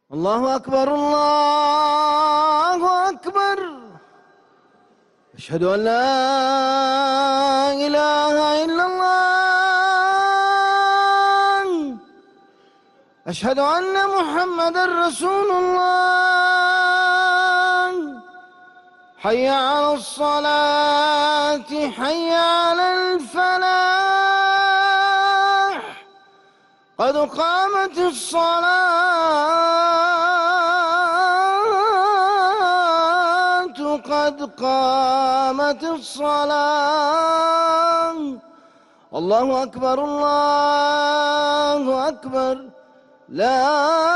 الله أكبر الله أكبر. أشهد أن لا إله إلا الله. أشهد أن محمدًا رسول الله. حي على الصلاة حي على الفلاح. قد قامت الصلاة قد قامت الصلاة. الله أكبر الله أكبر. لا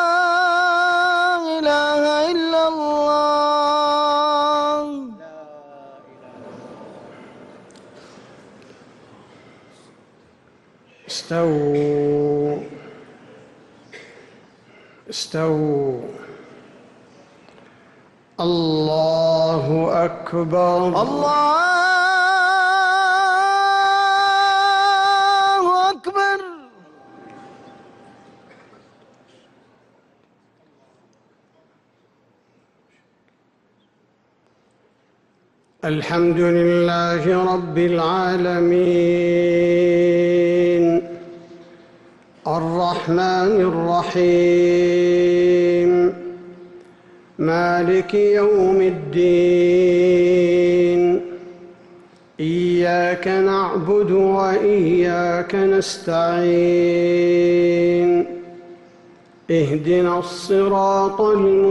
إله إلا الله. استووا استووا. الله أكبر. الله أكبر. الحمد لله رب العالمين الرحمن الرحيم مالك يوم الدين. إياك نعبد وإياك نستعين. اهدنا الصراط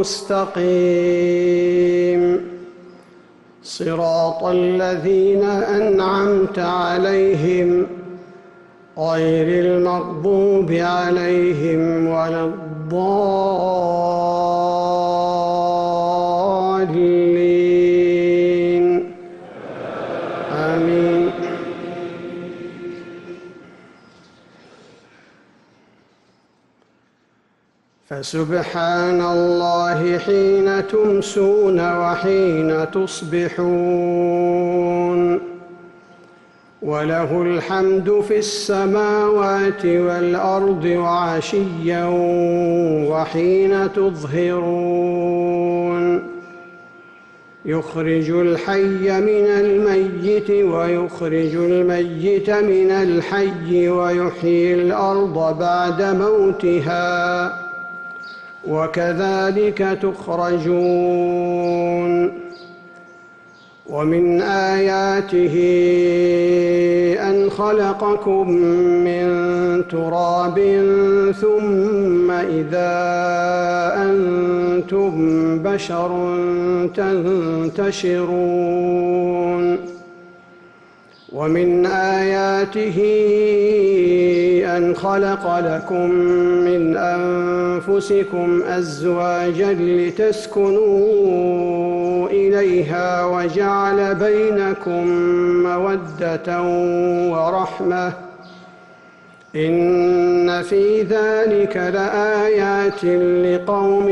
المستقيم صراط الذين أنعمت عليهم غير المغضوب عليهم ولا الضالين. آمين. فسبحان الله حين تمسون وحين تصبحون وله الحمد في السماوات والأرض وعشيا وحين تظهرون. يخرج الحي من الميت ويخرج الميت من الحي ويحيي الأرض بعد موتها وكذلك تخرجون. ومن آياته أن خلقكم من تراب ثم إذا أنتم بشر تنتشرون. ومن آياته أن خلق لكم من أنفسكم أزواجا لتسكنوا إليها وجعل بينكم مودة ورحمة. إن في ذلك لآيات لقوم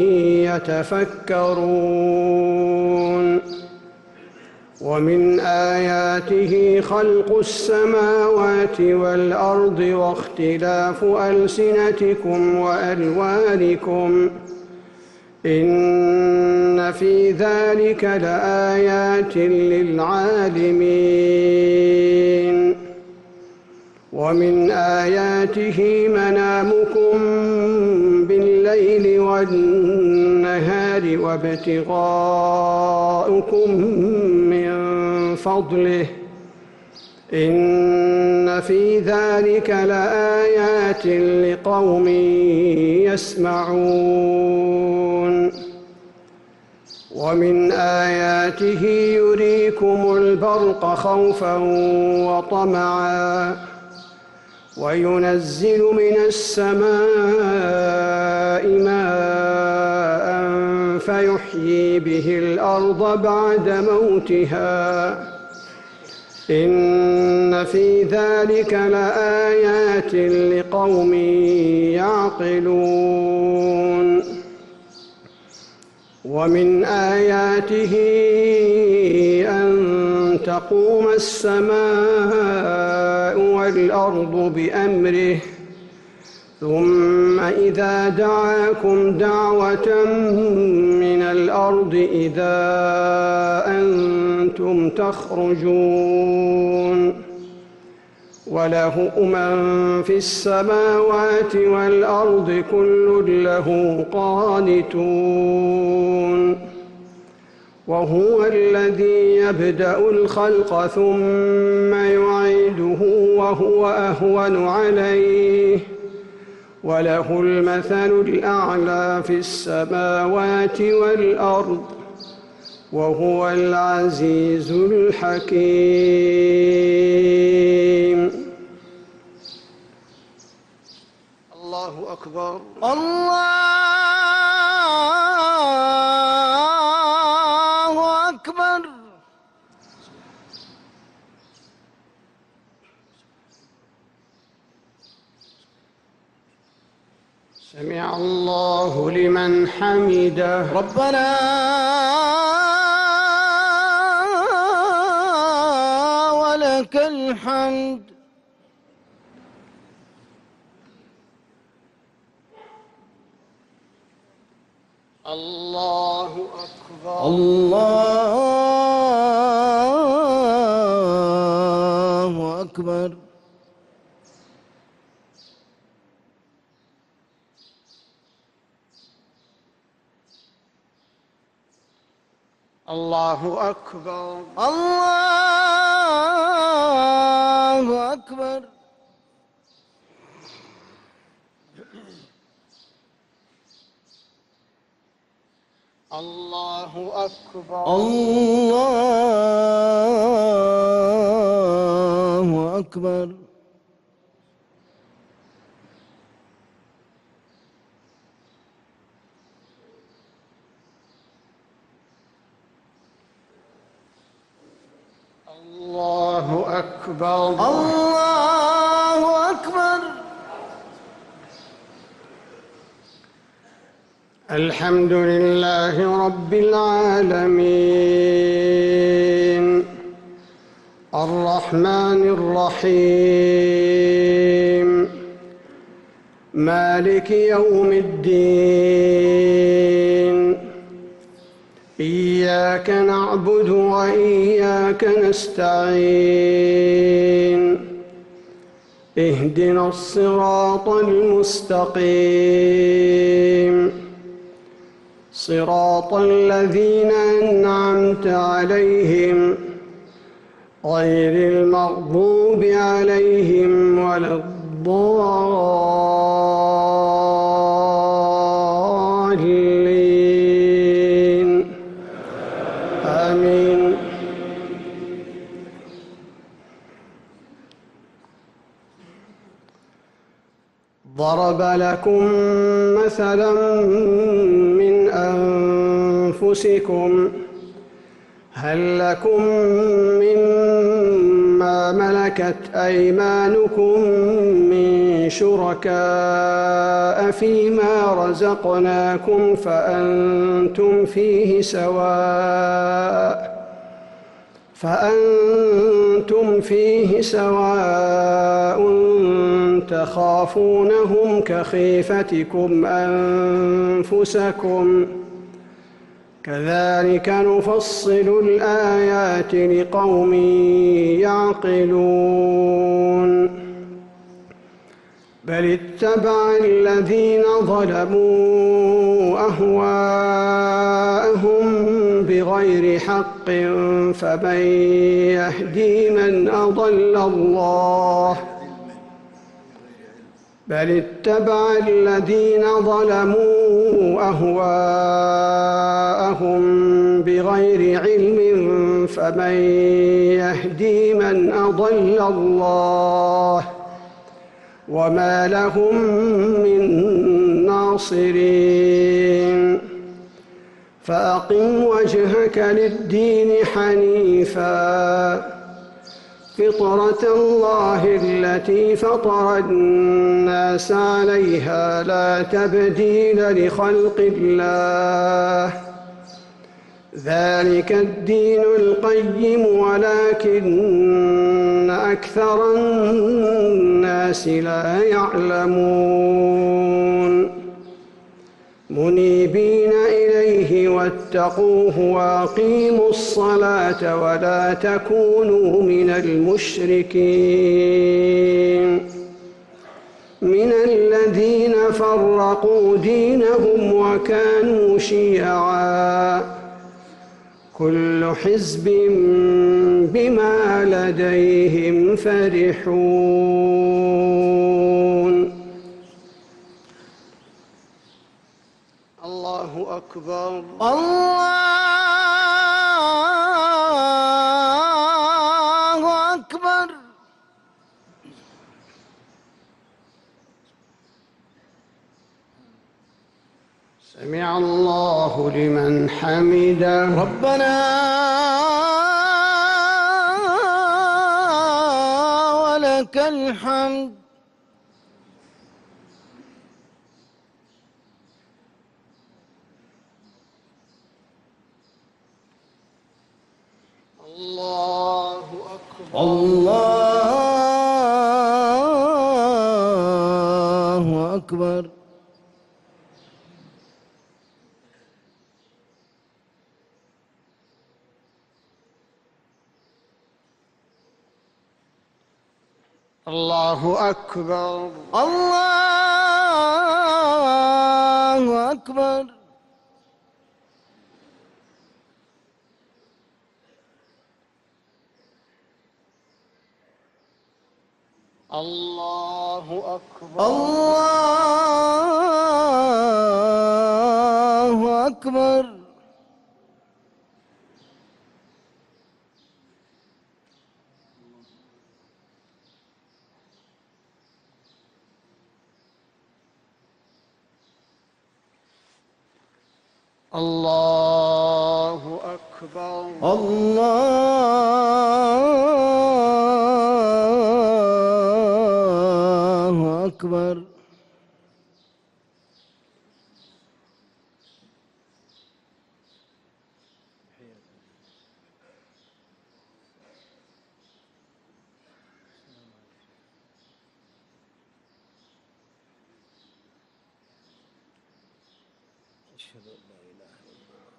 يتفكرون. ومن آياته خلق السماوات والأرض واختلاف ألسنتكم وألوانكم. إن في ذلك لآيات للعالمين. ومن آياته منامكم بالليل والنهار وابتغاؤكم من فضله. إن في ذلك لآيات لقوم يسمعون. ومن آياته يريكم البرق خوفا وطمعا وينزل من السماء ماء فيحيي به الأرض بعد موتها. إن في ذلك لآيات لقوم يعقلون. ومن آياته أن تقوم السماء والأرض بأمره ثم إذا دعاكم دعوة من الأرض إذا أنتم تخرجون وله من في السماوات والأرض كل له قانتون وهو الذي يبدأ الخلق ثم يعيده وهو أهون عليه وله المثل الأعلى في السماوات والأرض وهو العزيز الحكيم. الله أكبر. الله أكبر. سمع الله لمن حمده. ربنا ولك الحمد. الله أكبر. الله أكبر. الله أكبر. الله أكبر. الله أكبر. الله أكبر. الله أكبر. الله أكبر. الحمد لله رب العالمين الرحمن الرحيم مالك يوم الدين إياك نعبد وإياك نستعين اهدنا الصراط المستقيم صراط الذين أنعمت عليهم غير المغضوب عليهم ولا الضالين آمين. ضرب لكم مثلا من أنفسكم هل لكم مما ملكت أيمانكم من شركاء فيما رزقناكم فأنتم فيه سواء تخافونهم كخيفتكم أنفسكم كذلك نفصل الآيات لقوم يعقلون بل اتبع الذين ظلموا أهواءهم بغير حق فمن يهدي من أضل الله بل اتبع الذين ظلموا أهواءهم بغير علم فمن يهدي من أضل الله وما لهم من ناصرين فأقم وجهك للدين حنيفا فطرة الله التي فطر الناس عليها لا تبديل لخلق الله ذلك الدين القيم ولكن أكثر الناس لا يعلمون منيبين إليه واتقوه وأقيموا الصلاة ولا تكونوا من المشركين من الذين فرقوا دينهم وكانوا شيعا كل حزب بما لديهم فرحون. الله أكبر. الله أكبر. سمع الله لمن حمده. ربنا ولك الحمد. الله أكبر. الله أكبر. الله أكبر. الله أكبر. الله أكبر. الله أكبر. الله أكبر. الله أكبر. أشهد أن لا إله إلا الله.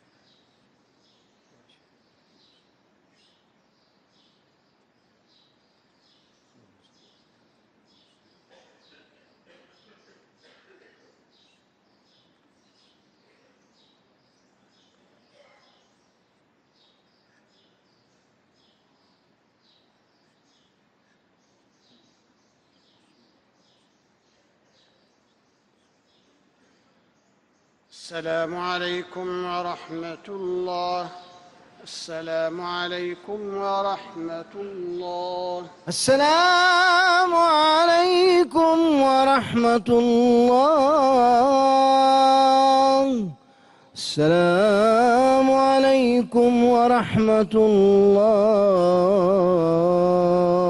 السلام عليكم ورحمة الله. السلام عليكم ورحمة الله. السلام عليكم ورحمة الله. السلام عليكم ورحمة الله.